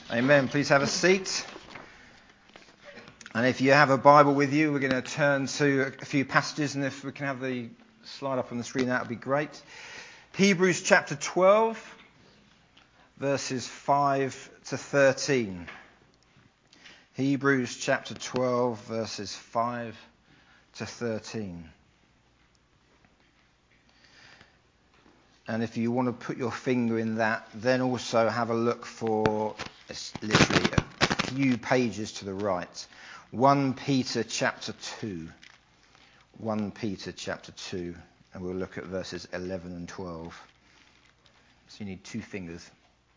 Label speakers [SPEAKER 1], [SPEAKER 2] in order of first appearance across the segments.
[SPEAKER 1] Amen. Please have a seat. And if you have a Bible with you, we're going to turn to a few passages, and if we can have the slide up on the screen, that would be great. Hebrews chapter 12, verses 5 to 13. Hebrews chapter 12, verses 5 to 13. And if you want to put your finger in that, then also have a look for literally a few pages to the right. 1 Peter chapter 2. 1 Peter chapter 2. And we'll look at verses 11 and 12. So you need two fingers.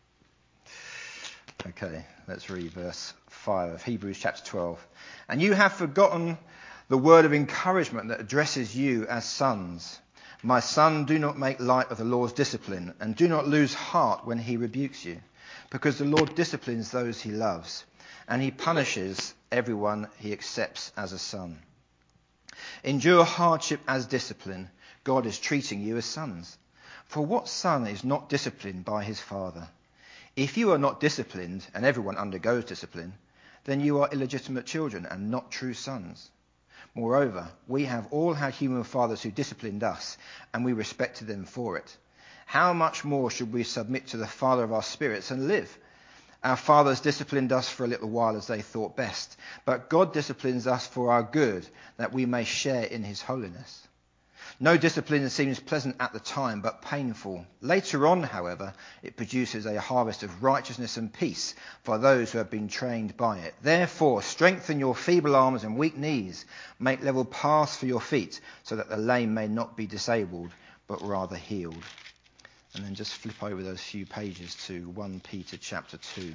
[SPEAKER 1] Okay, let's read verse 5 of Hebrews chapter 12. And you have forgotten the word of encouragement that addresses you as sons. My son, do not make light of the Lord's discipline, and do not lose heart when he rebukes you, because the Lord disciplines those he loves, and he punishes everyone he accepts as a son. Endure hardship as discipline. God is treating you as sons. For what son is not disciplined by his father? If you are not disciplined, and everyone undergoes discipline, then you are illegitimate children and not true sons. Moreover, we have all had human fathers who disciplined us, and we respected them for it. How much more should we submit to the Father of our spirits and live? Our fathers disciplined us for a little while as they thought best, but God disciplines us for our good, that we may share in his holiness. No discipline seems pleasant at the time, but painful. Later on, however, it produces a harvest of righteousness and peace for those who have been trained by it. Therefore, strengthen your feeble arms and weak knees. Make level paths for your feet, so that the lame may not be disabled, but rather healed. And then just flip over those few pages to 1 Peter chapter 2,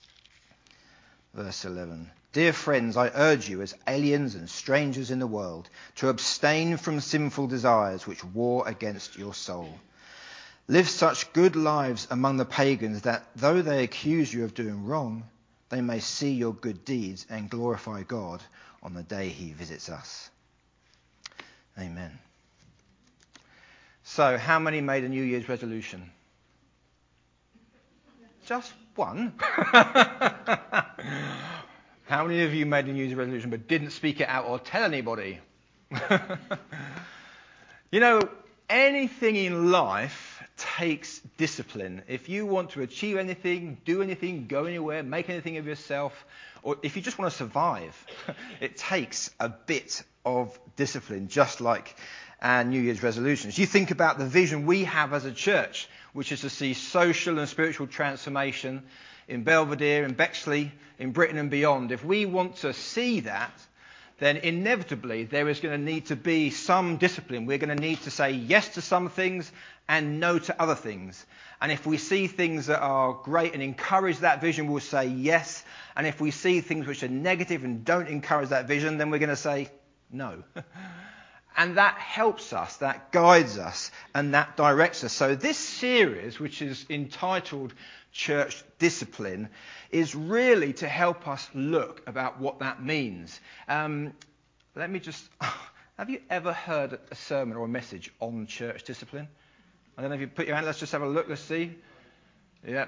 [SPEAKER 1] verse 11. Dear friends, I urge you as aliens and strangers in the world to abstain from sinful desires which war against your soul. Live such good lives among the pagans that though they accuse you of doing wrong, they may see your good deeds and glorify God on the day he visits us. Amen. So, how many made a New Year's resolution? Just one? How many of you made a New Year's resolution but didn't speak it out or tell anybody? You know, anything in life takes discipline. If you want to achieve anything, do anything, go anywhere, make anything of yourself, or if you just want to survive, it takes a bit of discipline, just like our New Year's resolutions. You think about the vision we have as a church, which is to see social and spiritual transformation in Belvedere, in Bexley, in Britain and beyond. If we want to see that, then inevitably there is going to need to be some discipline. We're going to need to say yes to some things and no to other things. And if we see things that are great and encourage that vision, we'll say yes. And if we see things which are negative and don't encourage that vision, then we're going to say no. And that helps us, that guides us, and that directs us. So this series, which is entitled Church Discipline, is really to help us look about what that means. Let me just... Have you ever heard a sermon or a message on church discipline? I don't know if you put your hand... Let's just have a look. Let's see. Yeah.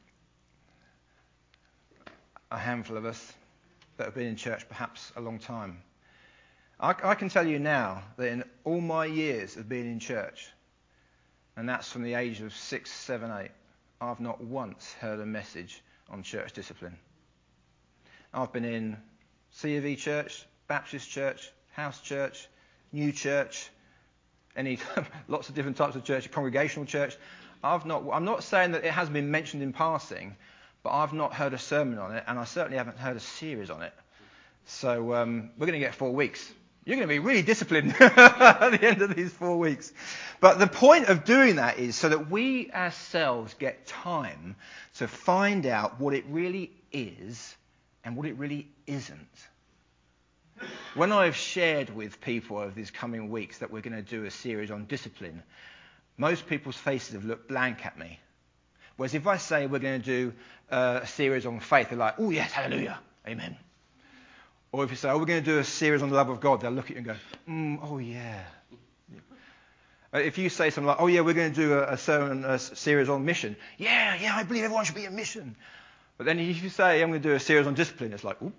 [SPEAKER 1] A handful of us that have been in church perhaps a long time. I can tell you now that in all my years of being in church, and that's from the age of 6, 7, 8, I've not once heard a message on church discipline. I've been in C of E church, Baptist church, house church, new church, lots of different types of church, congregational church. I'm not saying that it hasn't been mentioned in passing, but I've not heard a sermon on it, and I certainly haven't heard a series on it. So we're going to get 4 weeks. You're going to be really disciplined at the end of these 4 weeks. But the point of doing that is so that we ourselves get time to find out what it really is and what it really isn't. When I've shared with people over these coming weeks that we're going to do a series on discipline, most people's faces have looked blank at me. Whereas if I say we're going to do a series on faith, they're like, oh yes, hallelujah, amen. Or if you say, oh, we're going to do a series on the love of God, they'll look at you and go, oh, yeah. If you say something like, oh, yeah, we're going to do a series on mission. Yeah, I believe everyone should be in mission. But then if you say, I'm going to do a series on discipline, it's like, oop.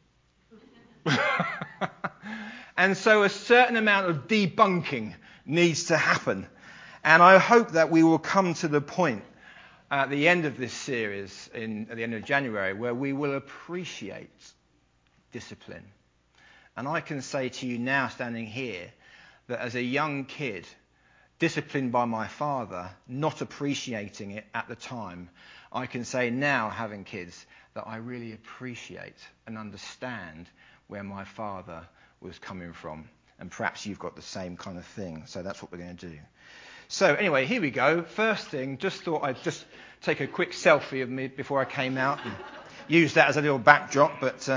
[SPEAKER 1] And so a certain amount of debunking needs to happen. And I hope that we will come to the point at the end of this series, at the end of January, where we will appreciate discipline. And I can say to you now, standing here, that as a young kid, disciplined by my father, not appreciating it at the time, I can say now, having kids, that I really appreciate and understand where my father was coming from. And perhaps you've got the same kind of thing. So that's what we're going to do. So anyway, here we go. First thing, just thought I'd just take a quick selfie of me before I came out and use that as a little backdrop. But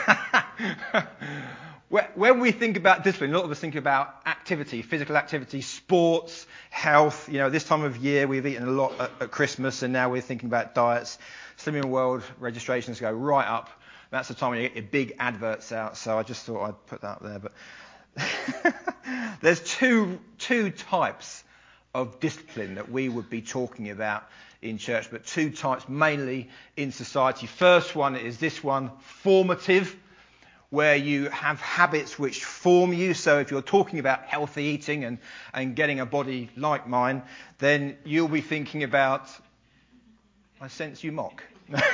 [SPEAKER 1] when we think about discipline, a lot of us think about activity, physical activity, sports, health. You know, this time of year we've eaten a lot at Christmas, and now we're thinking about diets. Slimming World registrations go right up. That's the time when you get your big adverts out. So I just thought I'd put that up there. But there's two types of discipline that we would be talking about in church, but two types mainly in society. First one is this one, formative, where you have habits which form you. So if you're talking about healthy eating and getting a body like mine, then you'll be thinking about, I sense you mock.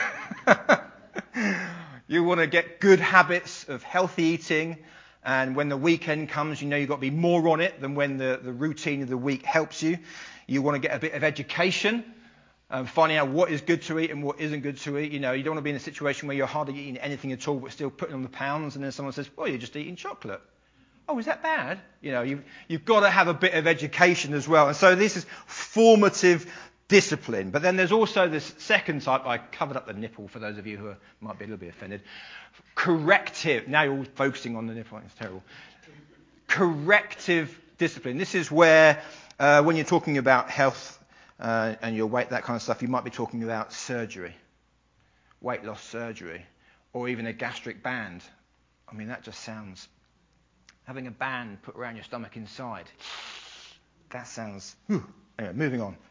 [SPEAKER 1] You want to get good habits of healthy eating. And when the weekend comes, you know you've got to be more on it than when the routine of the week helps you. You want to get a bit of education, finding out what is good to eat and what isn't good to eat. You know, you don't want to be in a situation where you're hardly eating anything at all but still putting on the pounds, and then someone says, well, you're just eating chocolate. Oh, is that bad? You know, you've got to have a bit of education as well. And so this is formative discipline. But then there's also this second type. I covered up the nipple for those of you who might be a little bit offended. Corrective. Now you're all focusing on the nipple. It's terrible. Corrective discipline. This is where when you're talking about health and your weight, that kind of stuff, you might be talking about surgery, weight loss surgery, or even a gastric band. I mean, that just sounds... Having a band put around your stomach inside. That sounds... Anyway, moving on.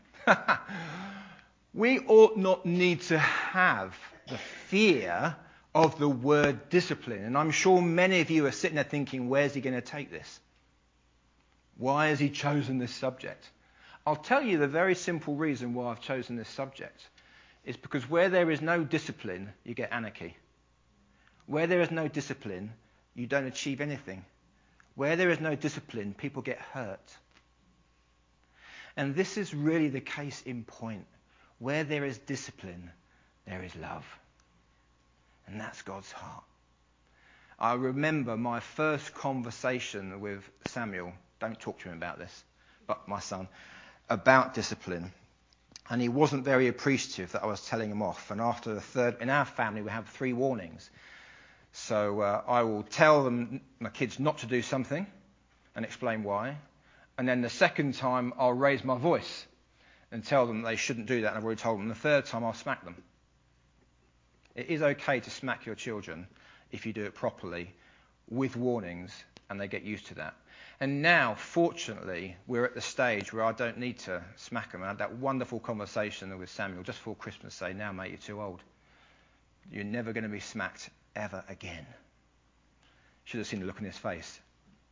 [SPEAKER 1] We ought not need to have the fear of the word discipline. And I'm sure many of you are sitting there thinking, where's he going to take this? Why has he chosen this subject? I'll tell you the very simple reason why I've chosen this subject. Is because where there is no discipline, you get anarchy. Where there is no discipline, you don't achieve anything. Where there is no discipline, people get hurt. And this is really the case in point. Where there is discipline, there is love. And that's God's heart. I remember my first conversation with Samuel, don't talk to him about this, but my son, about discipline. And he wasn't very appreciative that I was telling him off. And after the third, in our family we have 3 warnings. So I will tell them, my kids, not to do something and explain why. And then the second time I'll raise my voice and tell them they shouldn't do that. And I've already told them. The third time I'll smack them. It is okay to smack your children if you do it properly with warnings and they get used to that. And now, fortunately, we're at the stage where I don't need to smack them. I had that wonderful conversation with Samuel just before Christmas, say, now, mate, you're too old. You're never going to be smacked ever again. Should have seen the look on his face.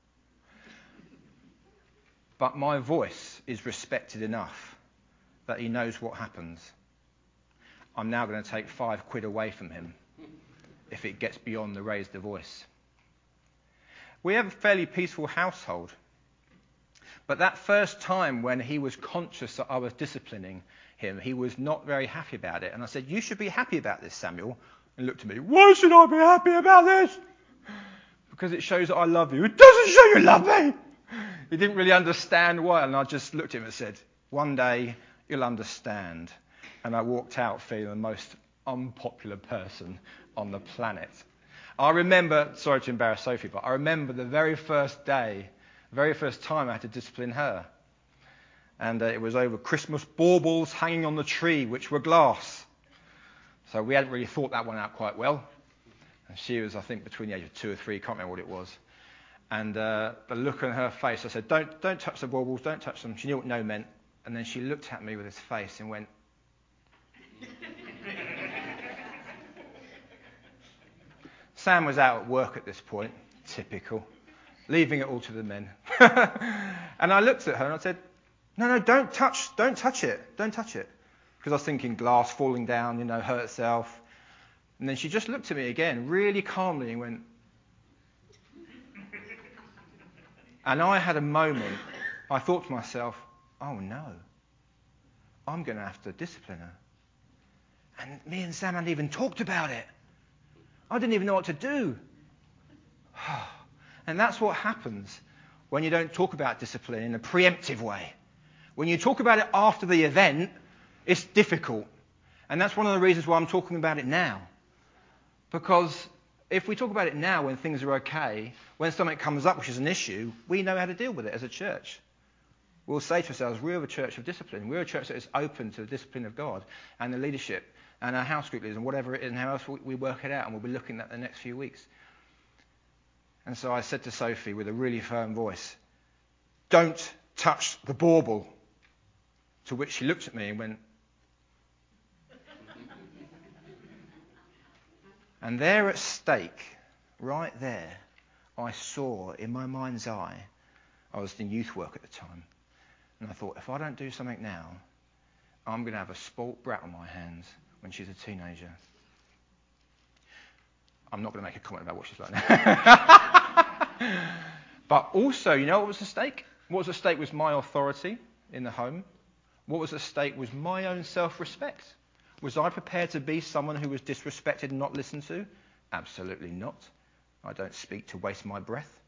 [SPEAKER 1] But my voice is respected enough that he knows what happens. I'm now going to take £5 away from him if it gets beyond the raise the voice. We have a fairly peaceful household. But that first time when he was conscious that I was disciplining him, he was not very happy about it. And I said, you should be happy about this, Samuel. And looked at me, why should I be happy about this? Because it shows that I love you. It doesn't show you love me. He didn't really understand why. And I just looked at him and said, one day you'll understand. And I walked out feeling the most unpopular person on the planet. I remember, sorry to embarrass Sophie, but I remember the very first day, the very first time I had to discipline her. And it was over Christmas baubles hanging on the tree, which were glass. So we hadn't really thought that one out quite well. And she was, I think, between the age of 2 or 3, can't remember what it was. And the look on her face, I said, don't touch the baubles, don't touch them. She knew what no meant. And then she looked at me with this face and went, Sam was out at work at this point, typical, leaving it all to the men. And I looked at her and I said, no, don't touch it. Because I was thinking glass falling down, hurt herself. And then she just looked at me again, really calmly, and went. And I had a moment, I thought to myself, oh no, I'm going to have to discipline her. And me and Sam hadn't even talked about it. I didn't even know what to do. And that's what happens when you don't talk about discipline in a preemptive way. When you talk about it after the event, it's difficult. And that's one of the reasons why I'm talking about it now. Because if we talk about it now when things are okay, when something comes up which is an issue, we know how to deal with it as a church. We'll say to ourselves, we're a church of discipline. We're a church that is open to the discipline of God and the leadership and our house group leaders and whatever it is and how else we work it out. And we'll be looking at the next few weeks. And so I said to Sophie with a really firm voice, don't touch the bauble. To which she looked at me and went. And there at stake, right there, I saw in my mind's eye, I was in youth work at the time, and I thought, if I don't do something now, I'm going to have a spoilt brat on my hands when she's a teenager. I'm not going to make a comment about what she's like now. But also, what was at stake? What was at stake was my authority in the home. What was at stake was my own self-respect. Was I prepared to be someone who was disrespected and not listened to? Absolutely not. I don't speak to waste my breath.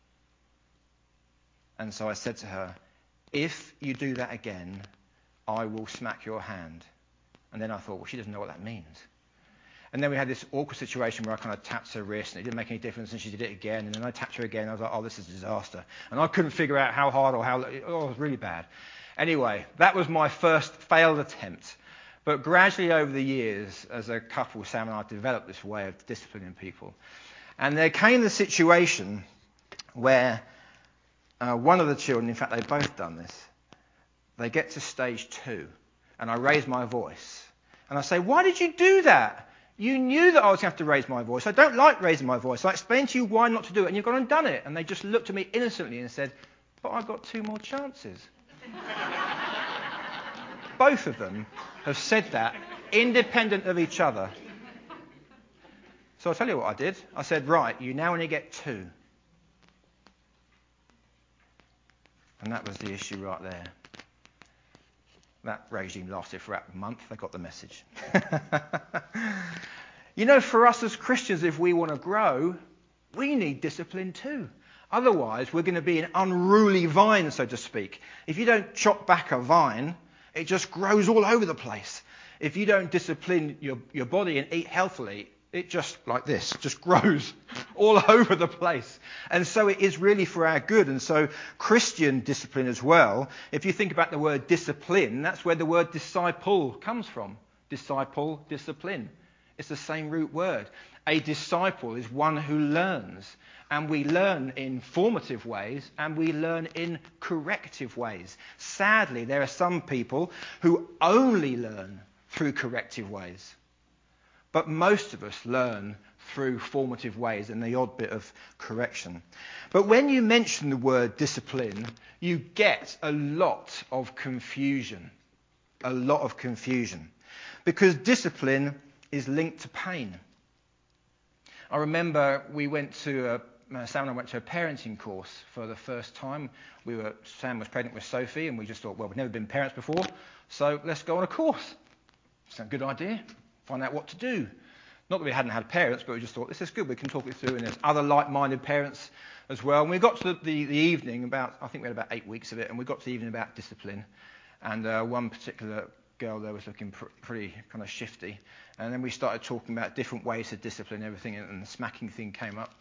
[SPEAKER 1] And so I said to her, if you do that again, I will smack your hand. And then I thought, well, she doesn't know what that means. And then we had this awkward situation where I kind of tapped her wrist and it didn't make any difference and she did it again. And then I tapped her again. I was like, oh, this is a disaster. And I couldn't figure out how hard it was really bad. Anyway, that was my first failed attempt. But gradually over the years, as a couple, Sam and I developed this way of disciplining people. And there came the situation where one of the children, in fact, they've both done this, they get to stage 2, and I raise my voice. And I say, why did you do that? You knew that I was going to have to raise my voice. I don't like raising my voice. I explained to you why not to do it, and you've gone and done it. And they just looked at me innocently and said, but I've got 2 more chances. Both of them have said that, independent of each other. So I'll tell you what I did. I said, right, you now only get 2. And that was the issue right there. That regime lasted for about a month. They got the message. For us as Christians, if we want to grow, we need discipline too. Otherwise, we're going to be an unruly vine, so to speak. If you don't chop back a vine, it just grows all over the place. If you don't discipline your body and eat healthily, it just, like this, just grows all over the place. And so it is really for our good. And so Christian discipline as well, if you think about the word discipline, that's where the word disciple comes from. Disciple, discipline. It's the same root word. A disciple is one who learns. And we learn in formative ways and we learn in corrective ways. Sadly, there are some people who only learn through corrective ways. But most of us learn through formative ways and the odd bit of correction. But when you mention the word discipline, you get a lot of confusion. A lot of confusion. Because discipline is linked to pain. I remember Sam and I went to a parenting course for the first time. Sam was pregnant with Sophie and we just thought, well, we've never been parents before, so let's go on a course. It's a good idea. Find out what to do. Not that we hadn't had parents, but we just thought, this is good, we can talk it through, and there's other like-minded parents as well. And we got to the evening, I think we had about 8 weeks of it, and we got to the evening about discipline. And one particular girl there was looking pretty kind of shifty. And then we started talking about different ways to discipline everything, and the smacking thing came up.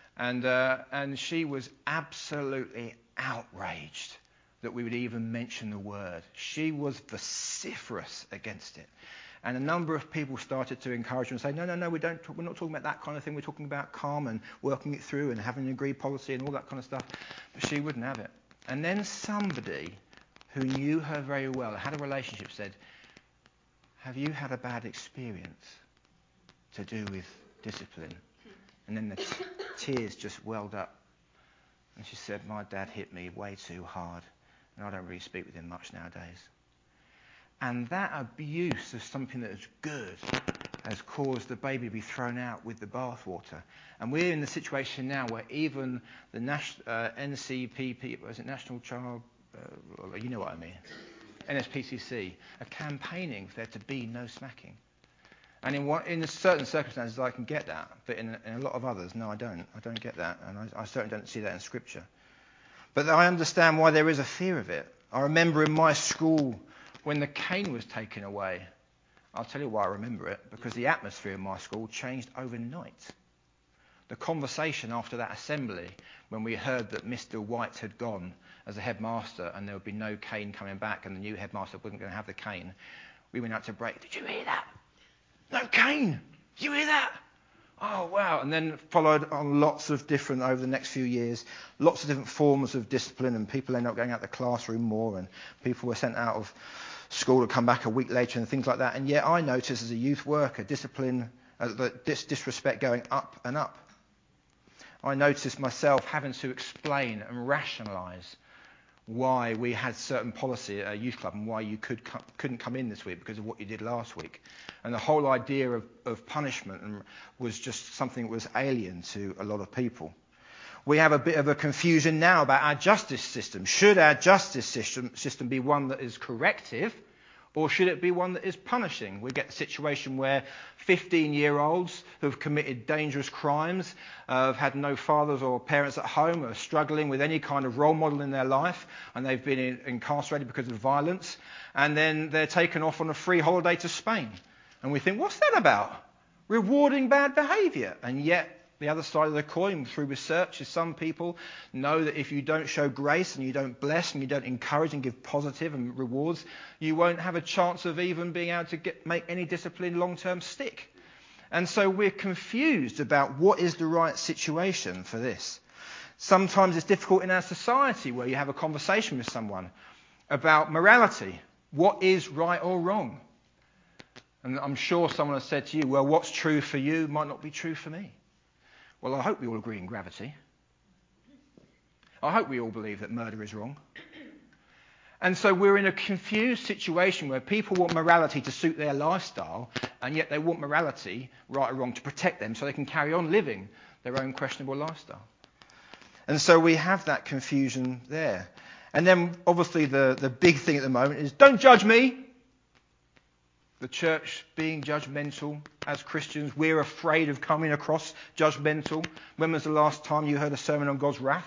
[SPEAKER 1] And she was absolutely outraged that we would even mention the word. She was vociferous against it. And a number of people started to encourage her and say, no, we're not talking about that kind of thing. We're talking about calm and working it through and having an agreed policy and all that kind of stuff. But she wouldn't have it. And then somebody who knew her very well, had a relationship, said, have you had a bad experience to do with discipline? And then the tears just welled up. And she said, my dad hit me way too hard, and I don't really speak with him much nowadays. And that abuse of something that is good has caused the baby to be thrown out with the bathwater. And we're in the situation now where even the NCPP, was it National Child, you know what I mean, NSPCC, are campaigning for there to be no smacking. And in certain circumstances I can get that, but in a lot of others, no, I don't. I don't get that, and I certainly don't see that in Scripture. But I understand why there is a fear of it. I remember in my school when the cane was taken away. I'll tell you why I remember it, because the atmosphere in my school changed overnight. The conversation after that assembly, when we heard that Mr. White had gone as a headmaster and there would be no cane coming back and the new headmaster wasn't going to have the cane, we went out to break. Did you hear that? No cane! Did you hear that? Oh, wow. And then followed on lots of different, over the next few years, lots of different forms of discipline, and people ended up going out the classroom more, and people were sent out of school to come back a week later and things like that. And yet I noticed as a youth worker, discipline, disrespect going up and up. I noticed myself having to explain and rationalise why we had certain policy at a youth club and why you couldn't come in this week because of what you did last week. And the whole idea of punishment was just something that was alien to a lot of people. We have a bit of a confusion now about our justice system. Should our justice system be one that is corrective, or should it be one that is punishing? We get the situation where 15-year-olds who have committed dangerous crimes, have had no fathers or parents at home, are struggling with any kind of role model in their life, and they've been incarcerated because of violence, and then they're taken off on a free holiday to Spain. And we think, what's that about? Rewarding bad behaviour. And yet, the other side of the coin, through research, is some people know that if you don't show grace and you don't bless and you don't encourage and give positive and rewards, you won't have a chance of even being able to make any discipline long-term stick. And so we're confused about what is the right situation for this. Sometimes it's difficult in our society where you have a conversation with someone about morality. What is right or wrong? And I'm sure someone has said to you, well, what's true for you might not be true for me. Well, I hope we all agree in gravity. I hope we all believe that murder is wrong. And so we're in a confused situation where people want morality to suit their lifestyle, and yet they want morality, right or wrong, to protect them so they can carry on living their own questionable lifestyle. And so we have that confusion there. And then, obviously, the big thing at the moment is, don't judge me. The church being judgmental. As Christians, we're afraid of coming across judgmental. When was the last time you heard a sermon on God's wrath?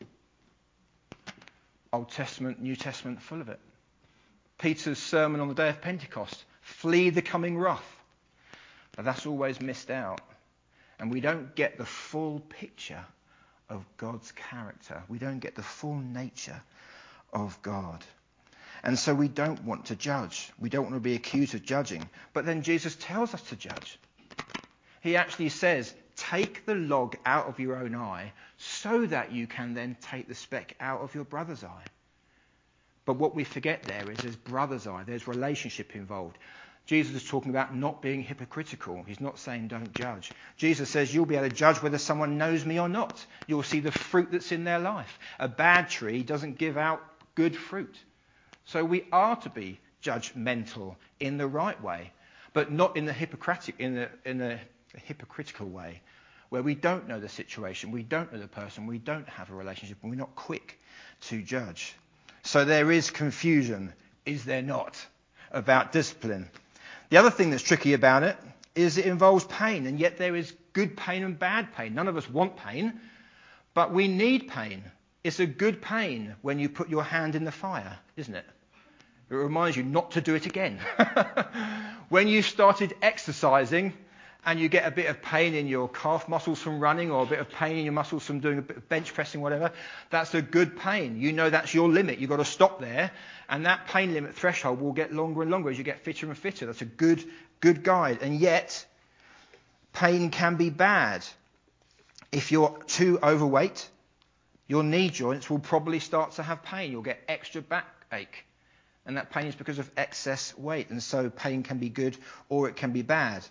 [SPEAKER 1] Old Testament, New Testament, full of it. Peter's sermon on the day of Pentecost, flee the coming wrath. But that's always missed out. And we don't get the full picture of God's character. We don't get the full nature of God. And so we don't want to judge. We don't want to be accused of judging. But then Jesus tells us to judge. He actually says, take the log out of your own eye so that you can then take the speck out of your brother's eye. But what we forget there is there's brother's eye. There's relationship involved. Jesus is talking about not being hypocritical. He's not saying don't judge. Jesus says you'll be able to judge whether someone knows me or not. You'll see the fruit that's in their life. A bad tree doesn't give out good fruit. So we are to be judgmental in the right way, but not in the hypocritical way, where we don't know the situation, we don't know the person, we don't have a relationship, and we're not quick to judge. So there is confusion, is there not, about discipline. The other thing that's tricky about it is it involves pain, and yet there is good pain and bad pain. None of us want pain, but we need pain. It's a good pain when you put your hand in the fire, isn't it? It reminds you not to do it again. When you started exercising and you get a bit of pain in your calf muscles from running, or a bit of pain in your muscles from doing a bit of bench pressing, whatever, that's a good pain. You know that's your limit. You've got to stop there. And that pain limit threshold will get longer and longer as you get fitter and fitter. That's a good guide. And yet, pain can be bad. If you're too overweight, your knee joints will probably start to have pain. You'll get extra backache. And that pain is because of excess weight. And so pain can be good or it can be bad.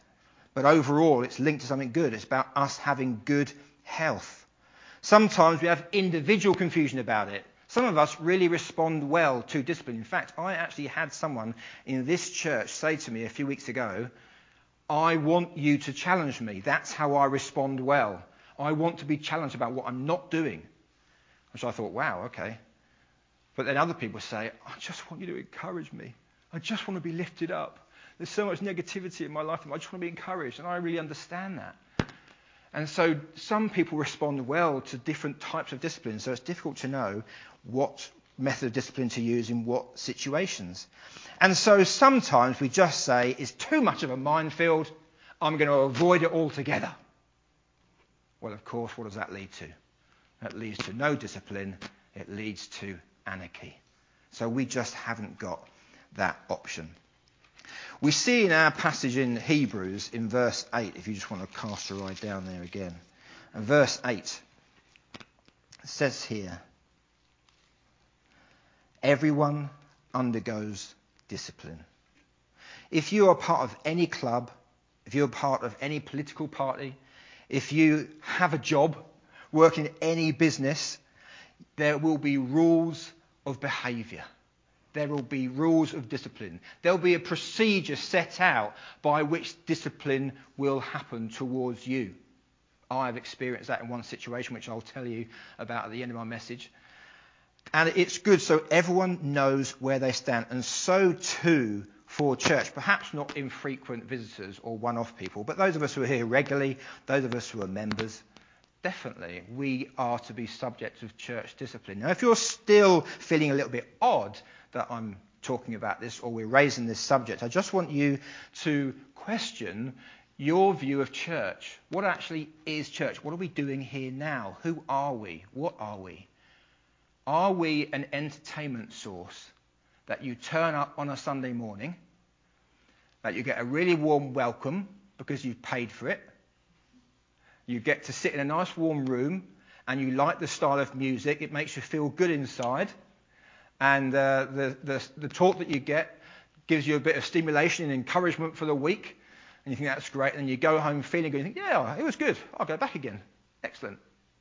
[SPEAKER 1] but overall it's linked to something good. It's about us having good health. Sometimes we have individual confusion about it. Some of us really respond well to discipline. In fact, I actually had someone in this church say to me a few weeks ago, I want you to challenge me. That's how I respond well. I want to be challenged about what I'm not doing. Which I thought, wow, okay. But then other people say, I just want you to encourage me. I just want to be lifted up. There's so much negativity in my life. I just want to be encouraged. And I really understand that. And so some people respond well to different types of discipline. So it's difficult to know what method of discipline to use in what situations. And so sometimes we just say, it's too much of a minefield. I'm going to avoid it altogether. Well, of course, what does that lead to? That leads to no discipline. It leads to anarchy. So we just haven't got that option. We see in our passage in Hebrews in verse 8, if you just want to cast your eye down there again. And verse 8, it says here, everyone undergoes discipline. If you are part of any club, if you're part of any political party, if you have a job, work in any business, there will be rules of behaviour. There will be rules of discipline. There will be a procedure set out by which discipline will happen towards you. I've experienced that in one situation, which I'll tell you about at the end of my message. And it's good so everyone knows where they stand. And so too for church. Perhaps not infrequent visitors or one-off people, but those of us who are here regularly, those of us who are members, definitely we are to be subject of church discipline. Now, if you're still feeling a little bit odd that I'm talking about this or we're raising this subject, I just want you to question your view of church. What actually is church? What are we doing here now? Who are we? What are we? Are we an entertainment source that you turn up on a Sunday morning, that you get a really warm welcome because you've paid for it, you get to sit in a nice warm room and you like the style of music, it makes you feel good inside, and the talk that you get gives you a bit of stimulation and encouragement for the week, and you think that's great, and you go home feeling good, you think, yeah, it was good, I'll go back again. Excellent.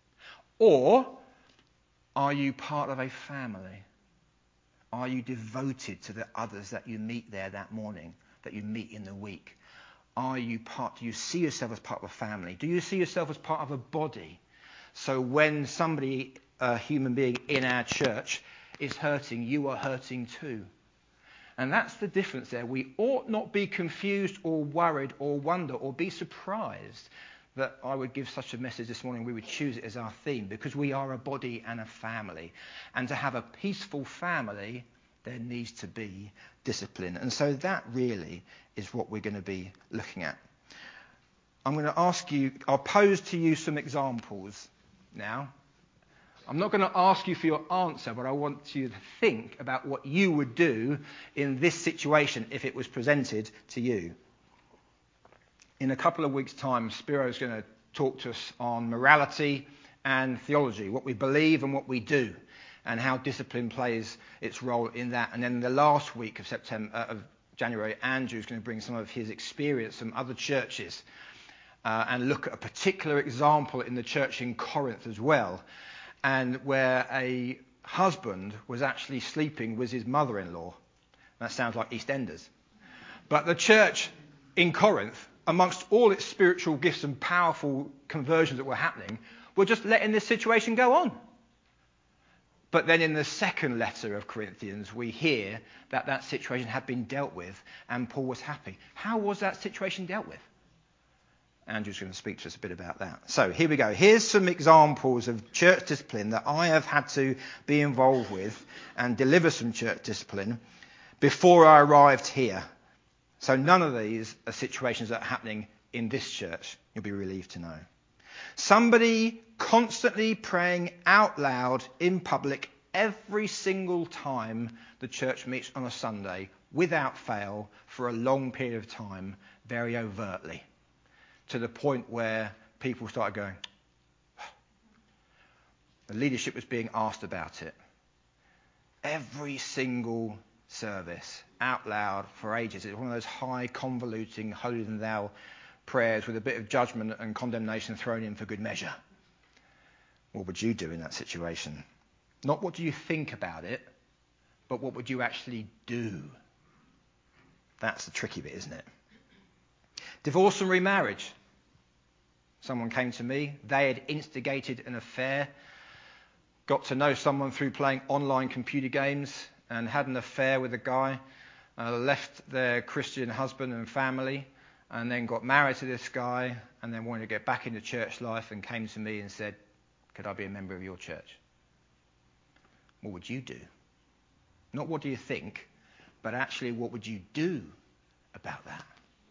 [SPEAKER 1] Or are you part of a family? Are you devoted to the others that you meet there that morning, that you meet in the week? Do you see yourself as part of a family? Do you see yourself as part of a body? So when somebody, a human being in our church, is hurting, you are hurting too. And that's the difference there. We ought not be confused or worried or wonder or be surprised that I would give such a message this morning. We would choose it as our theme because we are a body and a family. And to have a peaceful family, there needs to be discipline. And so that really is what we're going to be looking at. I'm going to ask you, I'll pose to you some examples now. I'm not going to ask you for your answer, but I want you to think about what you would do in this situation if it was presented to you. In a couple of weeks' time, Spiro's going to talk to us on morality and theology, what we believe and what we do, and how discipline plays its role in that. And then the last week of January, Andrew's going to bring some of his experience from other churches and look at a particular example in the church in Corinth as well, and where a husband was actually sleeping with his mother-in-law. That sounds like EastEnders. But the church in Corinth, amongst all its spiritual gifts and powerful conversions that were happening, were just letting this situation go on. But then in the second letter of Corinthians, we hear that that situation had been dealt with and Paul was happy. How was that situation dealt with? Andrew's going to speak to us a bit about that. So here we go. Here's some examples of church discipline that I have had to be involved with and deliver some church discipline before I arrived here. So none of these are situations that are happening in this church, you'll be relieved to know. Somebody constantly praying out loud in public every single time the church meets on a Sunday, without fail, for a long period of time, very overtly, to the point where people started going, the leadership was being asked about it. Every single service, out loud for ages. It's one of those high, convoluting, holier-than-thou prayers with a bit of judgment and condemnation thrown in for good measure. What would you do in that situation? Not what do you think about it, but what would you actually do? That's the tricky bit, isn't it? Divorce and remarriage. Someone came to me. They had instigated an affair, got to know someone through playing online computer games, and had an affair with a guy, left their Christian husband and family, and then got married to this guy, and then wanted to get back into church life and came to me and said, could I be a member of your church? What would you do? Not what do you think, but actually what would you do about that?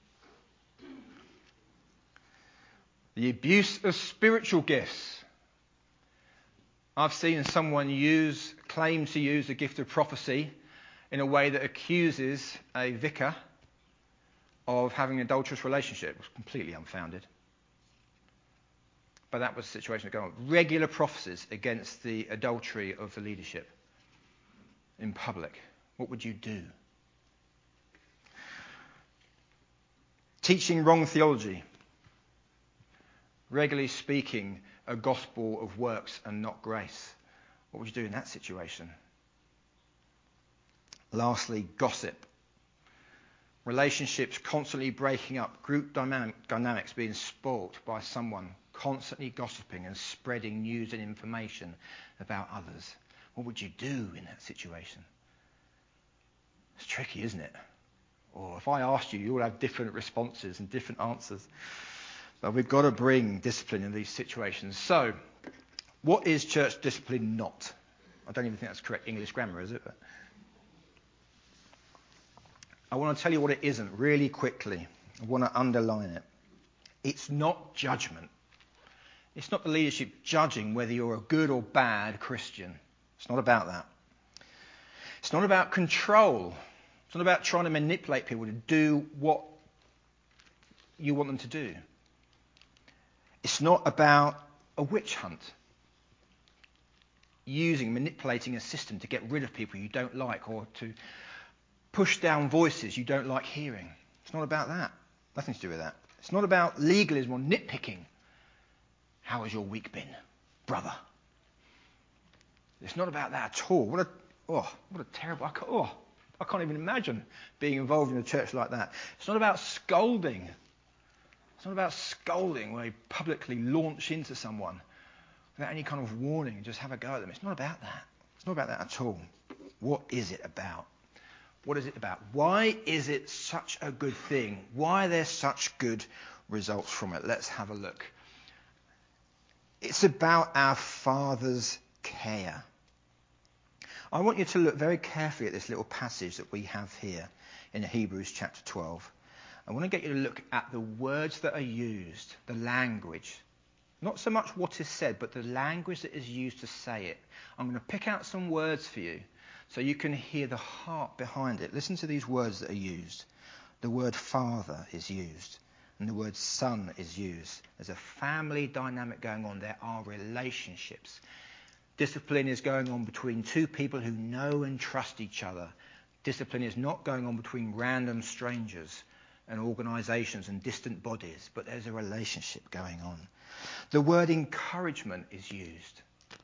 [SPEAKER 1] The abuse of spiritual gifts. I've seen someone claim to use the gift of prophecy in a way that accuses a vicar of having an adulterous relationship. It was completely unfounded. But that was the situation going on. Regular prophecies against the adultery of the leadership in public. What would you do? Teaching wrong theology. Regularly speaking a gospel of works and not grace. What would you do in that situation? Lastly, gossip. Relationships constantly breaking up, group dynamics being spoilt by someone constantly gossiping and spreading news and information about others. What would you do in that situation? It's tricky, isn't it? Or if I asked you, you all have different responses and different answers. But we've got to bring discipline in these situations. So, what is church discipline not? I don't even think that's correct English grammar, is it? But I want to tell you what it isn't really quickly. I want to underline it. It's not judgment. It's not the leadership judging whether you're a good or bad Christian. It's not about that. It's not about control. It's not about trying to manipulate people to do what you want them to do. It's not about a witch hunt. Manipulating a system to get rid of people you don't like or to push down voices you don't like hearing. It's not about that. Nothing to do with that. It's not about legalism or nitpicking. How has your week been, brother? It's not about that at all. What a terrible... I can't even imagine being involved in a church like that. It's not about scolding. It's not about scolding where you publicly launch into someone without any kind of warning and just have a go at them. It's not about that. It's not about that at all. What is it about? What is it about? Why is it such a good thing? Why are there such good results from it? Let's have a look. It's about our Father's care. I want you to look very carefully at this little passage that we have here in Hebrews chapter 12. I want to get you to look at the words that are used, the language. Not so much what is said, but the language that is used to say it. I'm going to pick out some words for you so you can hear the heart behind it. Listen to these words that are used. The word Father is used, and the word Son is used. There's a family dynamic going on. There are relationships. Discipline is going on between two people who know and trust each other. Discipline is not going on between random strangers and organisations and distant bodies, but there's a relationship going on. The word encouragement is used.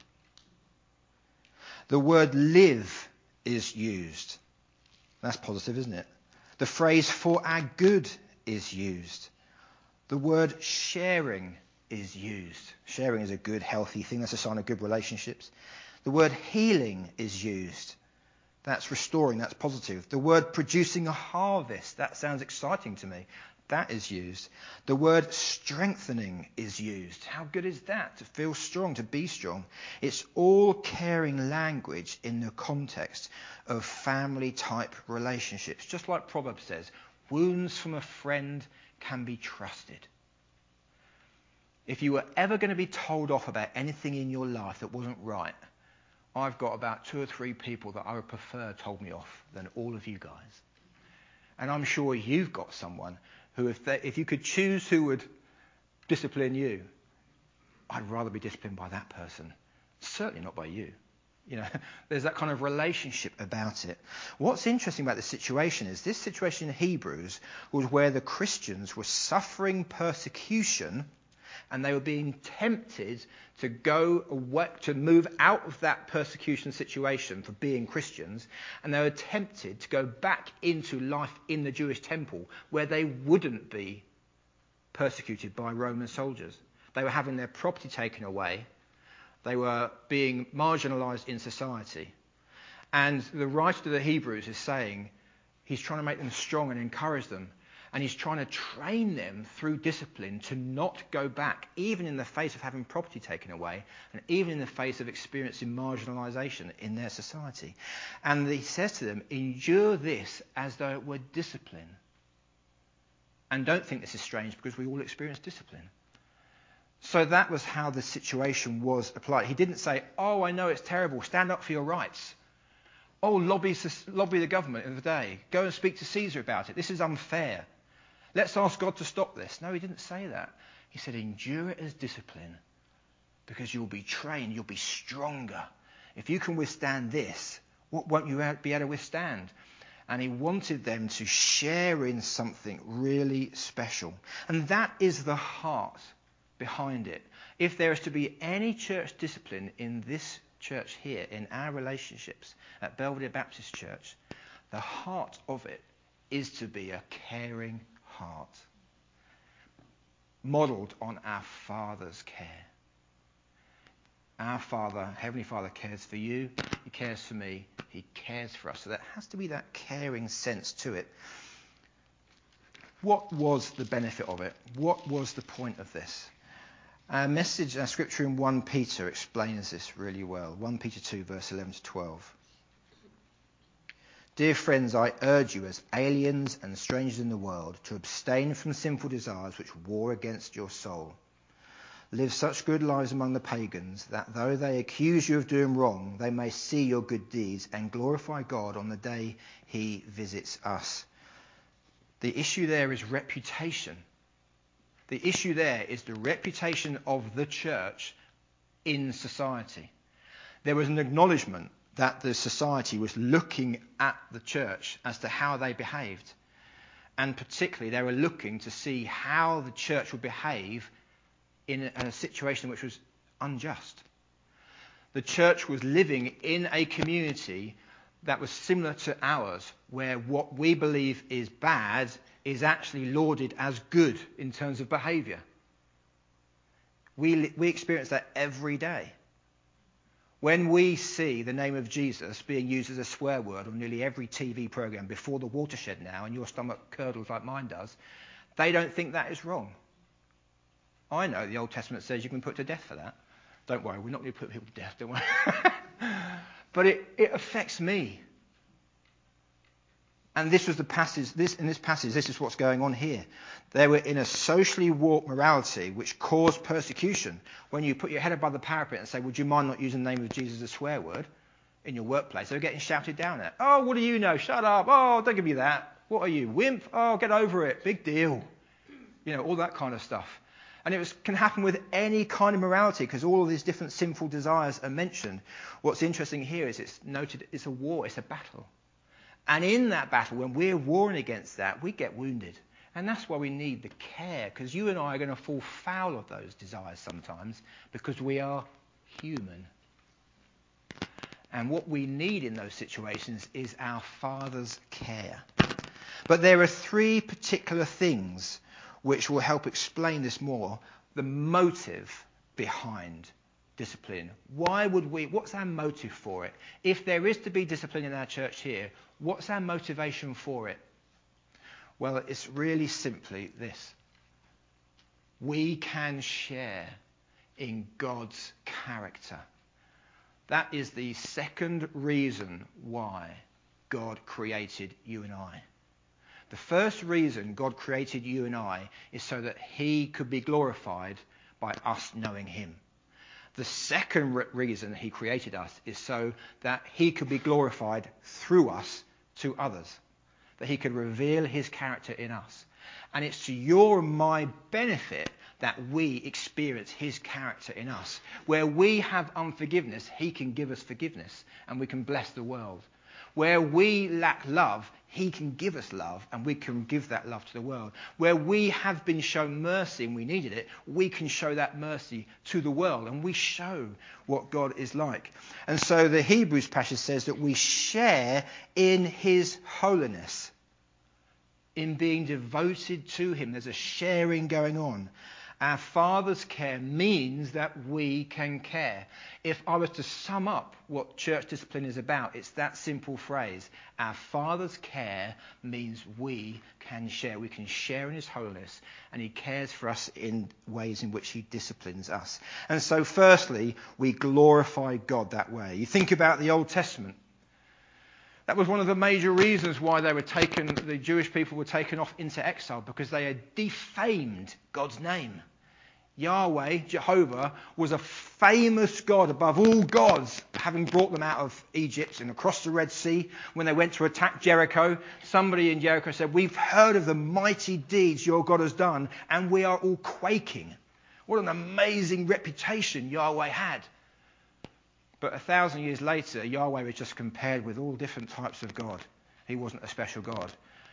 [SPEAKER 1] The word live is used. That's positive, isn't it? The phrase for our good is used. The word sharing is used. Sharing is a good, healthy thing. That's a sign of good relationships. The word healing is used. That's restoring. That's positive. The word producing a harvest. That sounds exciting to me. That is used. The word strengthening is used. How good is that? To feel strong, to be strong. It's all caring language in the context of family-type relationships. Just like Proverbs says, wounds from a friend can be trusted. If you were ever going to be told off about anything in your life that wasn't right, I've got about 2 or 3 people that I would prefer told me off than all of you guys. And I'm sure you've got someone who, if you could choose who would discipline you, I'd rather be disciplined by that person. Certainly not by you. There's that kind of relationship about it. What's interesting about this situation is this situation in Hebrews was where the Christians were suffering persecution and they were being tempted to go away, to move out of that persecution situation for being Christians, and they were tempted to go back into life in the Jewish temple where they wouldn't be persecuted by Roman soldiers. They were having their property taken away. They were being marginalised in society. And the writer to the Hebrews is saying he's trying to make them strong and encourage them. And he's trying to train them through discipline to not go back, even in the face of having property taken away, and even in the face of experiencing marginalisation in their society. And he says to them, endure this as though it were discipline. And don't think this is strange because we all experience discipline. So that was how the situation was applied. He didn't say, oh, I know it's terrible, stand up for your rights. Oh, lobby the government of the day. Go and speak to Caesar about it. This is unfair. Let's ask God to stop this. No, he didn't say that. He said, endure it as discipline because you'll be trained, you'll be stronger. If you can withstand this, what won't you be able to withstand? And he wanted them to share in something really special. And that is the heart behind it. If there is to be any church discipline in this church here, in our relationships at Belvedere Baptist Church, the heart of it is to be a caring heart, modelled on our Father's care. Our Father, Heavenly Father, cares for you, he cares for me, he cares for us. So there has to be that caring sense to it. What was the benefit of it? What was the point of this? Our scripture in 1 Peter explains this really well. 1 Peter 2, verse 11 to 12. Dear friends, I urge you as aliens and strangers in the world to abstain from sinful desires which war against your soul. Live such good lives among the pagans that though they accuse you of doing wrong, they may see your good deeds and glorify God on the day he visits us. The issue there is reputation. The issue there is the reputation of the church in society. There was an acknowledgement that the society was looking at the church as to how they behaved. And particularly, they were looking to see how the church would behave in a situation which was unjust. The church was living in a community that was similar to ours, where what we believe is bad is actually lauded as good in terms of behaviour. We experience that every day. When we see the name of Jesus being used as a swear word on nearly every TV programme before the watershed now, and your stomach curdles like mine does, they don't think that is wrong. I know the Old Testament says you can be put to death for that. Don't worry, we're not going to put people to death, don't worry. But it affects me. And this was the passage, this is what's going on here. They were in a socially warped morality which caused persecution. When you put your head above the parapet and say, would you mind not using the name of Jesus as a swear word in your workplace, they were getting shouted down at. Oh, what do you know? Shut up. Oh, don't give me that. What are you, wimp? Oh, get over it. Big deal. All that kind of stuff. And can happen with any kind of morality because all of these different sinful desires are mentioned. What's interesting here is it's noted it's a war, it's a battle. And in that battle, when we're warring against that, we get wounded. And that's why we need the care, because you and I are going to fall foul of those desires sometimes because we are human. And what we need in those situations is our Father's care. But there are three particular things which will help explain this more. The motive behind discipline. What's our motive for it? If there is to be discipline in our church here, what's our motivation for it? Well, it's really simply this. We can share in God's character. That is the second reason why God created you and I. The first reason God created you and I is so that he could be glorified by us knowing him. The second reason he created us is so that he could be glorified through us to others, that he could reveal his character in us. And it's to your and my benefit that we experience his character in us. Where we have unforgiveness, he can give us forgiveness and we can bless the world. Where we lack love, he can give us love and we can give that love to the world. Where we have been shown mercy and we needed it, we can show that mercy to the world and we show what God is like. And so the Hebrews passage says that we share in his holiness, in being devoted to him. There's a sharing going on. Our Father's care means that we can care. If I was to sum up what church discipline is about, it's that simple phrase. Our Father's care means we can share. We can share in his holiness, and he cares for us in ways in which he disciplines us. And so firstly, we glorify God that way. You think about the Old Testament. That was one of the major reasons why the Jewish people were taken off into exile, because they had defamed God's name. Yahweh, Jehovah, was a famous God above all gods, having brought them out of Egypt and across the Red Sea. When they went to attack Jericho, somebody in Jericho said, "We've heard of the mighty deeds your God has done, and we are all quaking." What an amazing reputation Yahweh had. But 1,000 years later, Yahweh was just compared with all different types of God. He wasn't a special God.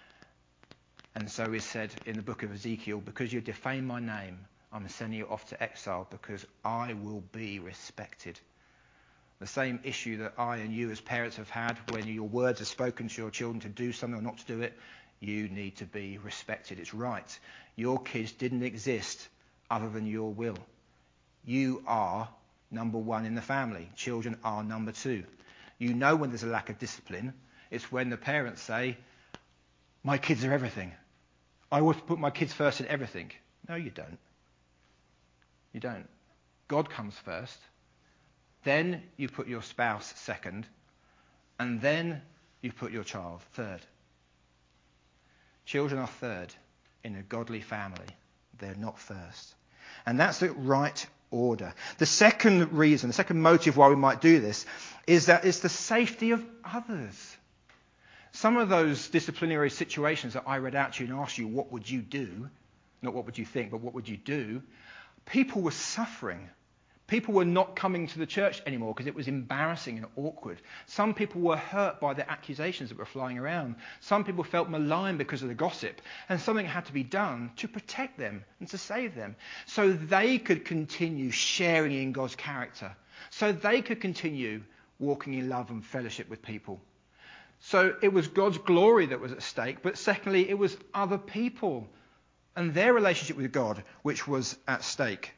[SPEAKER 1] And so he said in the book of Ezekiel, because you defame my name, I'm sending you off to exile because I will be respected. The same issue that I and you as parents have had when your words are spoken to your children to do something or not to do it, you need to be respected. It's right. Your kids didn't exist other than your will. You are number one in the family. Children are number two. You know when there's a lack of discipline. It's when the parents say, "My kids are everything. I always put my kids first in everything." No, you don't. You don't. God comes first. Then you put your spouse second. And then you put your child third. Children are third in a godly family. They're not first. And that's the right order. The second reason, the second motive why we might do this is that it's the safety of others. Some of those disciplinary situations that I read out to you and asked you, what would you do? Not what would you think, but what would you do? People were suffering. People were not coming to the church anymore because it was embarrassing and awkward. Some people were hurt by the accusations that were flying around. Some people felt maligned because of the gossip. And something had to be done to protect them and to save them, so they could continue sharing in God's character, so they could continue walking in love and fellowship with people. So it was God's glory that was at stake, but secondly, it was other people and their relationship with God which was at stake.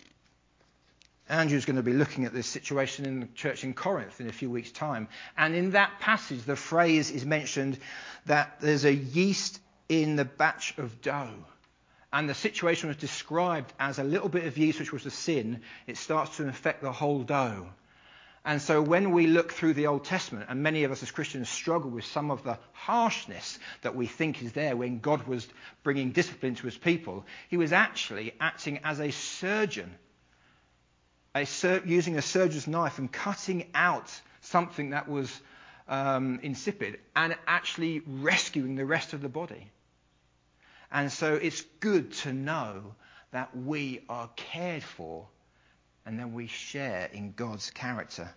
[SPEAKER 1] Andrew's going to be looking at this situation in the church in Corinth in a few weeks' time. And in that passage, the phrase is mentioned that there's a yeast in the batch of dough. And the situation was described as a little bit of yeast, which was a sin. It starts to infect the whole dough. And so when we look through the Old Testament, and many of us as Christians struggle with some of the harshness that we think is there when God was bringing discipline to his people, he was actually acting as a surgeon, using a surgeon's knife and cutting out something that was insipid and actually rescuing the rest of the body. And so it's good to know that we are cared for and then we share in God's character.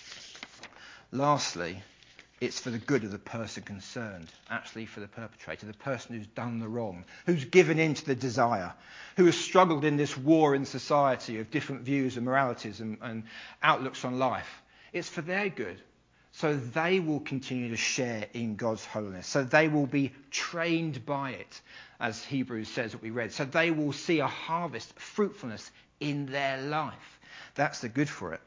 [SPEAKER 1] Lastly, it's for the good of the person concerned, actually for the perpetrator, the person who's done the wrong, who's given in to the desire, who has struggled in this war in society of different views and moralities and outlooks on life. It's for their good, so they will continue to share in God's holiness, so they will be trained by it, as Hebrews says that we read, so they will see a harvest, fruitfulness in their life. That's the good for it.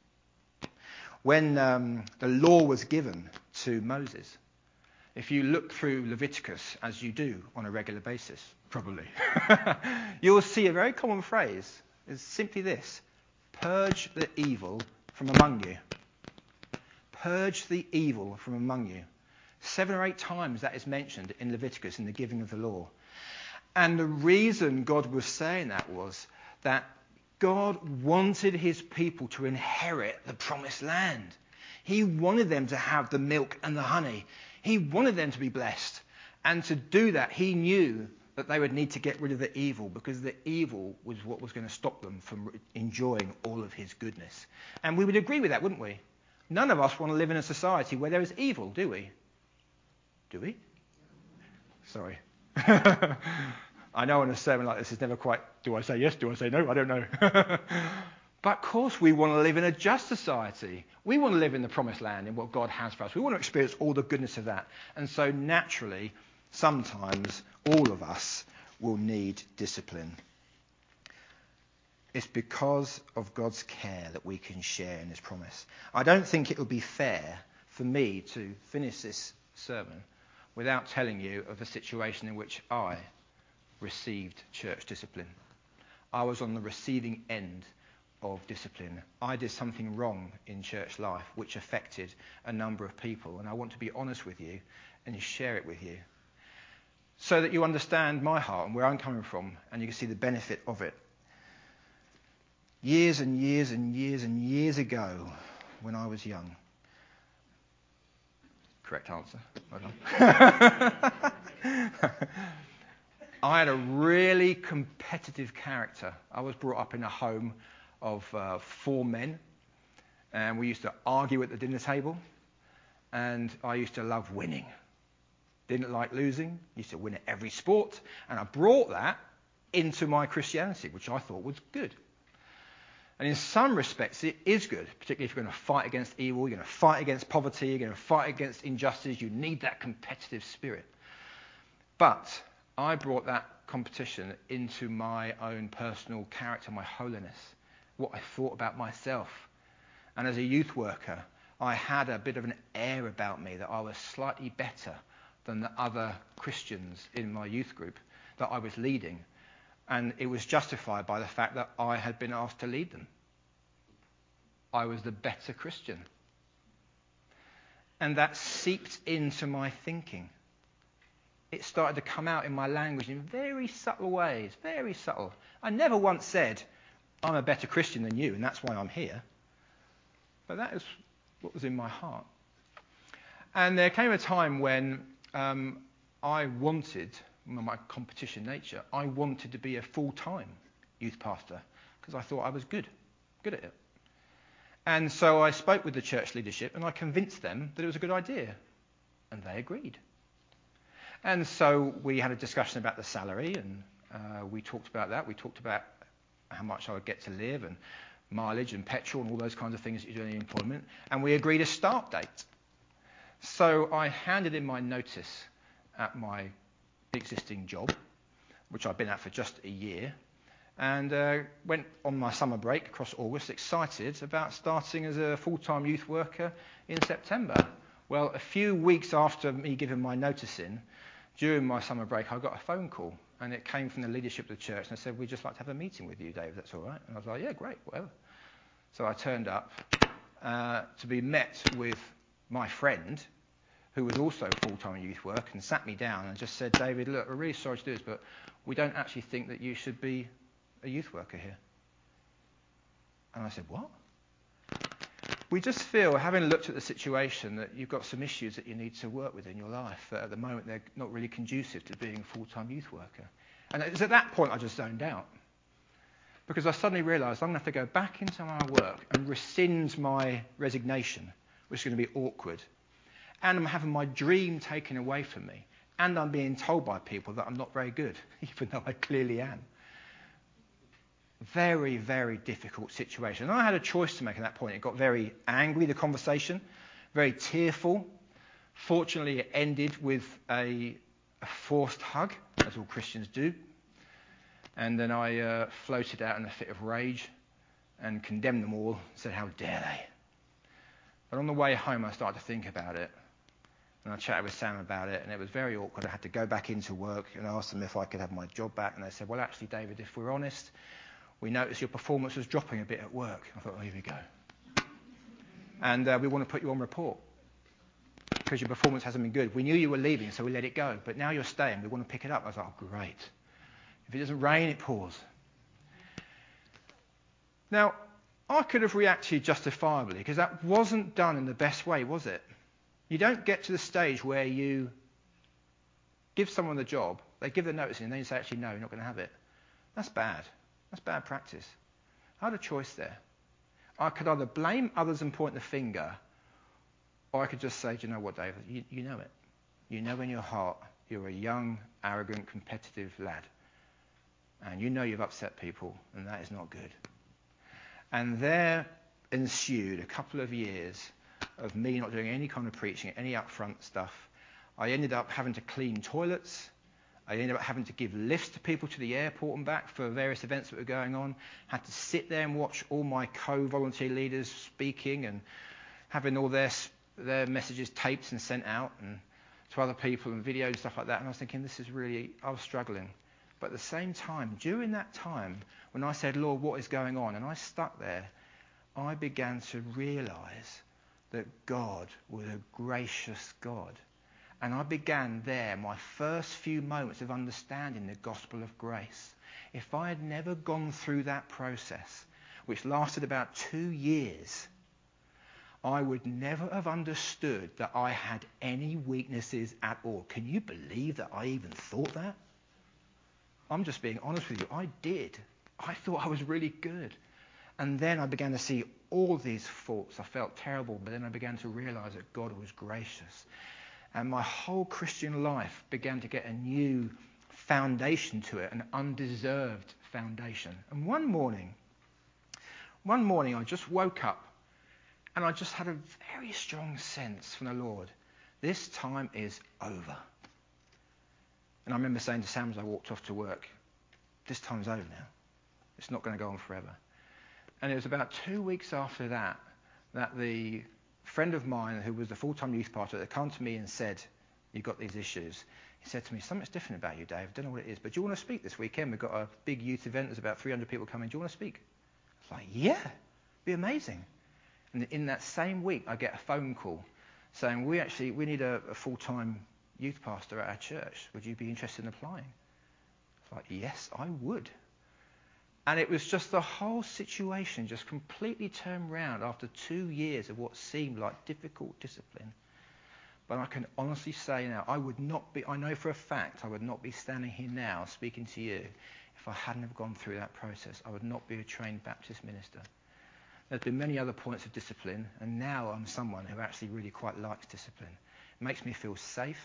[SPEAKER 1] When the law was given to Moses, if you look through Leviticus, as you do on a regular basis, probably, you'll see a very common phrase. It's simply this: purge the evil from among you. Purge the evil from among you. 7 or 8 times that is mentioned in Leviticus in the giving of the law. And the reason God was saying that was that God wanted his people to inherit the promised land. He wanted them to have the milk and the honey. He wanted them to be blessed. And to do that, he knew that they would need to get rid of the evil because the evil was what was going to stop them from enjoying all of his goodness. And we would agree with that, wouldn't we? None of us want to live in a society where there is evil, do we? Do we? Sorry. I know in a sermon like this it's never quite, do I say yes, do I say no? I don't know. But of course we want to live in a just society. We want to live in the promised land, in what God has for us. We want to experience all the goodness of that. And so naturally, sometimes all of us will need discipline. It's because of God's care that we can share in his promise. I don't think it would be fair for me to finish this sermon without telling you of a situation in which I received church discipline. I was on the receiving end of discipline. I did something wrong in church life which affected a number of people, and I want to be honest with you and share it with you so that you understand my heart and where I'm coming from, and you can see the benefit of it. Years and years and years and years ago, when I was young. Correct answer. Well done. I had a really competitive character. I was brought up in a home of 4 men, and we used to argue at the dinner table, and I used to love winning. Didn't like losing, used to win at every sport, and I brought that into my Christianity, which I thought was good. And in some respects, it is good, particularly if you're going to fight against evil, you're going to fight against poverty, you're going to fight against injustice, you need that competitive spirit. But I brought that competition into my own personal character, my holiness, what I thought about myself. And as a youth worker, I had a bit of an air about me that I was slightly better than the other Christians in my youth group that I was leading. And it was justified by the fact that I had been asked to lead them. I was the better Christian. And that seeped into my thinking. It started to come out in my language in very subtle ways, very subtle. I never once said, I'm a better Christian than you, and that's why I'm here. But that is what was in my heart. And there came a time when I wanted, my competition nature, I wanted to be a full-time youth pastor because I thought I was good at it. And so I spoke with the church leadership and I convinced them that it was a good idea. And they agreed. And so we had a discussion about the salary, and we talked about that. We talked about how much I would get to live and mileage and petrol and all those kinds of things that you do in employment. And we agreed a start date. So I handed in my notice at my existing job, which I've been at for just a year, and went on my summer break across August, excited about starting as a full-time youth worker in September. Well, a few weeks after me giving my notice in, during my summer break, I got a phone call, and it came from the leadership of the church, and they said, we'd just like to have a meeting with you, David, that's all right. And I was like, yeah, great, whatever. So I turned up to be met with my friend, who was also full-time youth work, and sat me down and just said, David, look, we're really sorry to do this, but we don't actually think that you should be a youth worker here. And I said, what? We just feel, having looked at the situation, that you've got some issues that you need to work with in your life, that at the moment they're not really conducive to being a full-time youth worker. And it was at that point I just zoned out. Because I suddenly realised I'm going to have to go back into my work and rescind my resignation, which is going to be awkward. And I'm having my dream taken away from me. And I'm being told by people that I'm not very good, even though I clearly am. Very, very difficult situation. And I had a choice to make at that point. It got very angry, the conversation, very tearful. Fortunately, it ended with a forced hug, as all Christians do. And then I floated out in a fit of rage and condemned them all, said, how dare they? But on the way home, I started to think about it. And I chatted with Sam about it, and it was very awkward. I had to go back into work and ask them if I could have my job back. And they said, well, actually, David, if we're honest, we noticed your performance was dropping a bit at work. I thought, oh, here we go. And we want to put you on report because your performance hasn't been good. We knew you were leaving, so we let it go. But now you're staying. We want to pick it up. I was like, oh, great. If it doesn't rain, it pours. Now, I could have reacted justifiably because that wasn't done in the best way, was it? You don't get to the stage where you give someone the job They give the notice and then you say, actually, no, you're not going to have it. That's bad. That's bad practice. I had a choice there. I could either blame others and point the finger, or I could just say, do you know what, David? You know it. You know in your heart you're a young, arrogant, competitive lad. And you know you've upset people, and that is not good. And there ensued a couple of years of me not doing any kind of preaching, any upfront stuff. I ended up having to clean toilets. I ended up having to give lifts to people to the airport and back for various events that were going on. Had to sit there and watch all my co-volunteer leaders speaking and having all their messages taped and sent out and to other people and videos and stuff like that. And I was thinking, I was struggling. But at the same time, during that time, when I said, Lord, what is going on? And I stuck there, I began to realize that God was a gracious God. And I began there my first few moments of understanding the gospel of grace. If I had never gone through that process, which lasted about 2 years, I would never have understood that I had any weaknesses at all. Can you believe that I even thought that? I'm just being honest with you. I did. I thought I was really good. And then I began to see all these faults. I felt terrible, but then I began to realize that God was gracious. And my whole Christian life began to get a new foundation to it, an undeserved foundation. And one morning I just woke up and I just had a very strong sense from the Lord. This time is over. And I remember saying to Sam as I walked off to work, this time's over now. It's not going to go on forever. And it was about 2 weeks after that the friend of mine who was the full-time youth pastor that came to me and said, you've got these issues. He said to me, something's different about you, Dave. I don't know what it is, but do you want to speak this weekend? We've got a big youth event. There's about 300 people coming. Do you want to speak? I was like, yeah, it'd be amazing. And in that same week, I get a phone call saying, we need a full-time youth pastor at our church. Would you be interested in applying? I was like, yes, I would. And it was just the whole situation just completely turned around after 2 years of what seemed like difficult discipline. But I can honestly say now, I know for a fact I would not be standing here now speaking to you if I hadn't have gone through that process. I would not be a trained Baptist minister. There's been many other points of discipline, and now I'm someone who actually really quite likes discipline. It makes me feel safe.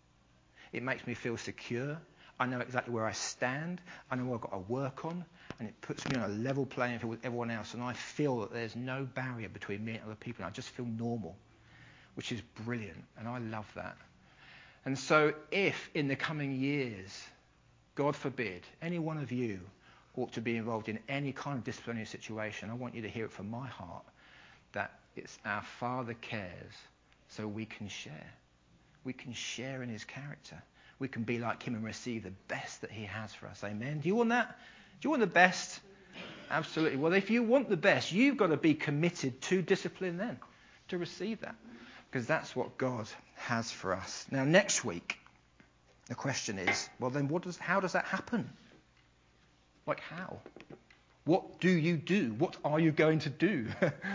[SPEAKER 1] It makes me feel secure. I know exactly where I stand. I know what I've got to work on. And it puts me on a level playing field with everyone else. And I feel that there's no barrier between me and other people. I just feel normal, which is brilliant. And I love that. And so if in the coming years, God forbid, any one of you ought to be involved in any kind of disciplinary situation, I want you to hear it from my heart that it's our Father cares so we can share. We can share in his character. We can be like him and receive the best that he has for us. Amen. Do you want that? Do you want the best? Absolutely. Well, if you want the best, you've got to be committed to discipline then, to receive that. Because that's what God has for us. Now, next week, the question is, well, then how does that happen? Like how? What do you do? What are you going to do?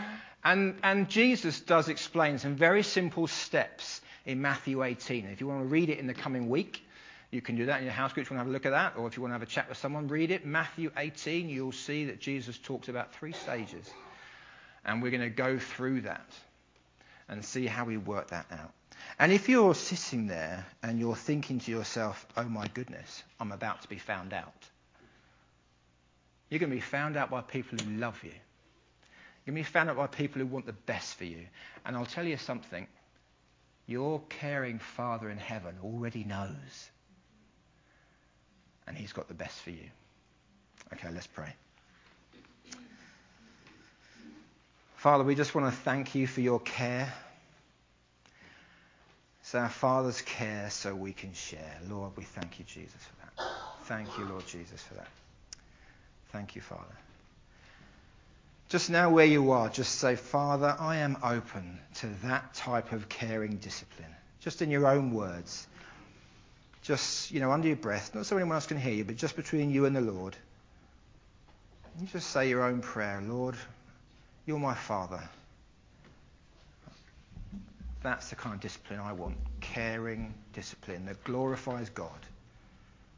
[SPEAKER 1] and Jesus does explain some very simple steps in Matthew 18. If you want to read it in the coming week, you can do that in your house group. If you want to have a look at that, or if you want to have a chat with someone, read it. Matthew 18, you'll see that Jesus talks about 3 stages. And we're going to go through that and see how we work that out. And if you're sitting there and you're thinking to yourself, oh my goodness, I'm about to be found out. You're going to be found out by people who love you. You're going to be found out by people who want the best for you. And I'll tell you something. Your caring Father in heaven already knows. And he's got the best for you. Okay, let's pray. Father, we just want to thank you for your care. It's our Father's care so we can share. Lord, we thank you, Jesus, for that. Thank you, Lord Jesus, for that. Thank you, Father. Just now where you are, just say, Father, I am open to that type of caring discipline. Just in your own words. Just, under your breath. Not so anyone else can hear you, but just between you and the Lord. You just say your own prayer. Lord, you're my Father. That's the kind of discipline I want. Caring discipline that glorifies God.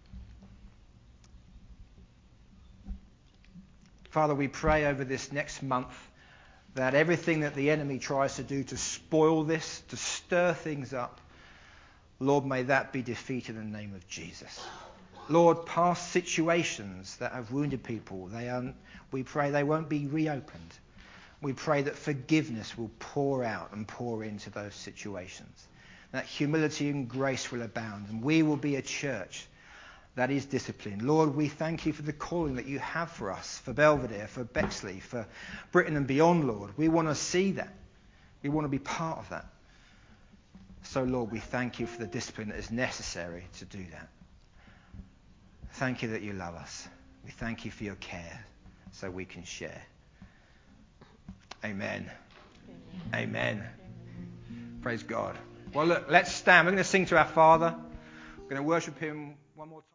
[SPEAKER 1] Father, we pray over this next month that everything that the enemy tries to do to spoil this, to stir things up, Lord, may that be defeated in the name of Jesus. Lord, past situations that have wounded people, we pray they won't be reopened. We pray that forgiveness will pour out and pour into those situations. That humility and grace will abound, and we will be a church that is disciplined. Lord, we thank you for the calling that you have for us, for Belvedere, for Bexley, for Britain and beyond, Lord. We want to see that. We want to be part of that. So, Lord, we thank you for the discipline that is necessary to do that. Thank you that you love us. We thank you for your care so we can share. Amen. Amen. Praise God. Well, look, let's stand. We're going to sing to our Father. We're going to worship him one more time.